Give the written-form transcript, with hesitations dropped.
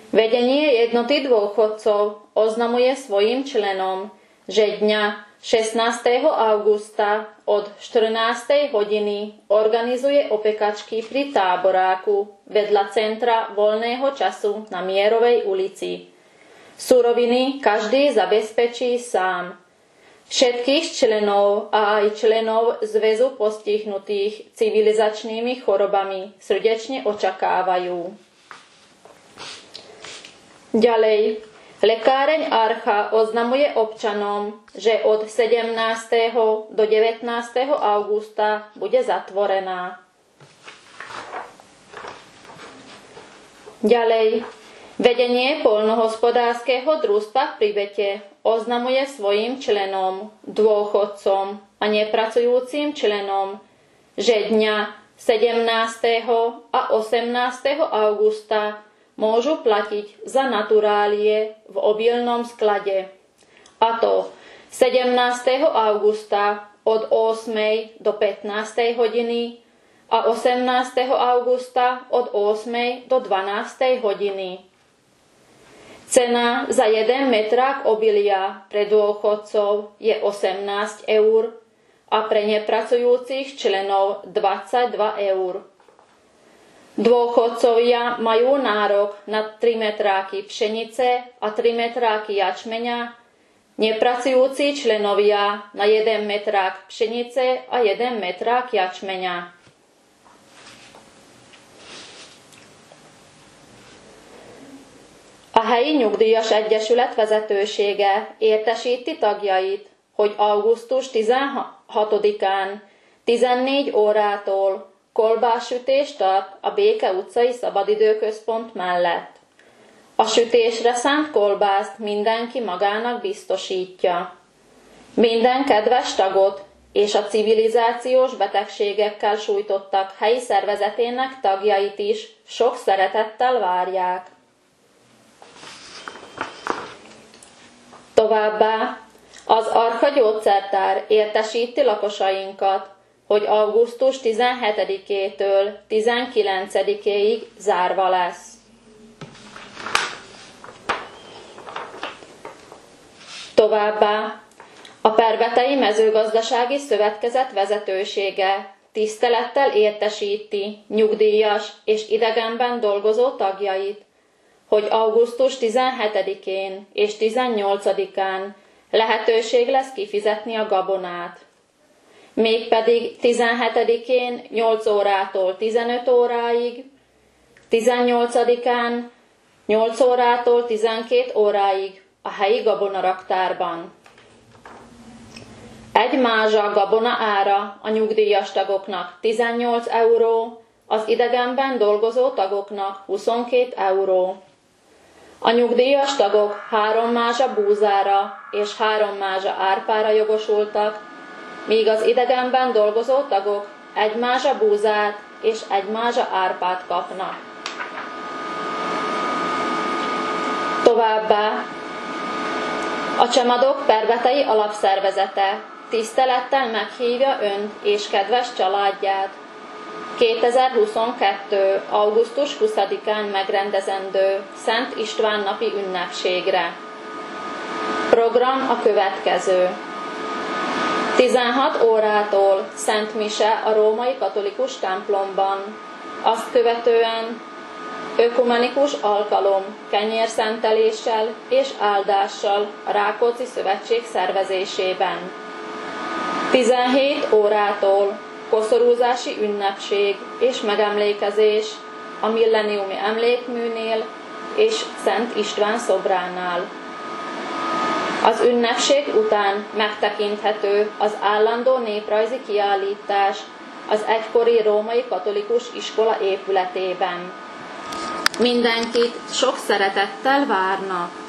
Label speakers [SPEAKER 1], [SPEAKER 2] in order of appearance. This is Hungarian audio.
[SPEAKER 1] Vedenie jednoty dôchodcov oznamuje svojim členom, že dňa 16. augusta od 14. hodiny organizuje opekačky pri táboráku vedľa centra voľného času na Mierovej ulici. Suroviny každý zabezpečí sám. Všetkých členov a aj členov Zväzu postihnutých civilizačnými chorobami srdečne očakávajú. Ďalej, lekáreň Archa oznamuje občanom, že od 17. do 19. augusta bude zatvorená. Ďalej, vedenie poľnohospodárskeho družstva v Pribete oznamuje svojim členom, dôchodcom a nepracujúcim členom, že dňa 17. a 18. augusta môžu platiť za naturálie v obilnom sklade. A to 17. augusta od 8. do 15. hodiny a 18. augusta od 8. do 12. hodiny. Cena za 1 metrák obilia pre dôchodcov je 18 eur a pre nepracujúcich členov 22 eur. Dôchodcovia majú nárok na 3 metráky pšenice a 3 metráky jačmeňa, nepracujúci členovia na 1 metrák pšenice a 1 metrák jačmeňa. A helyi nyugdíjas egyesület vezetősége értesíti tagjait, hogy augusztus 16-án 14 órától kolbássütést tart a Béke utcai szabadidőközpont mellett. A sütésre szánt kolbászt mindenki magának biztosítja. Minden kedves tagot és a civilizációs betegségekkel sújtottak helyi szervezetének tagjait is sok szeretettel várják. Továbbá az Archa gyógyszertár értesíti lakosainkat, hogy augusztus 17-től 19-ig zárva lesz. Továbbá a Pervetei Mezőgazdasági Szövetkezet vezetősége tisztelettel értesíti nyugdíjas és idegenben dolgozó tagjait, hogy augusztus 17-én és 18-án lehetőség lesz kifizetni a gabonát. Mégpedig 17-én 8 órától 15 óráig, 18-án 8 órától 12 óráig a helyi gabonaraktárban. Egy mázsa gabona ára a nyugdíjas tagoknak 18 euró, az idegenben dolgozó tagoknak 22 euró. A nyugdíjas tagok 3 mázsa búzára és 3 mázsa árpára jogosultak, míg az idegenben dolgozó tagok 1 mázsa búzát és 1 mázsa árpát kapnak. Továbbá a Csemadok Pervetei Alapszervezete tisztelettel meghívja önt és kedves családját 2022. augusztus 20-án megrendezendő Szent István napi ünnepségre. Program a következő. 16 órától Szent Mise a római katolikus templomban, azt követően ökumenikus alkalom kenyérszenteléssel és áldással a Rákóczi Szövetség szervezésében. 17 órától koszorúzási ünnepség és megemlékezés a Milleniumi Emlékműnél és Szent István szobránál. Az ünnepség után megtekinthető az állandó néprajzi kiállítás az egykori római katolikus iskola épületében. Mindenkit sok szeretettel várnak!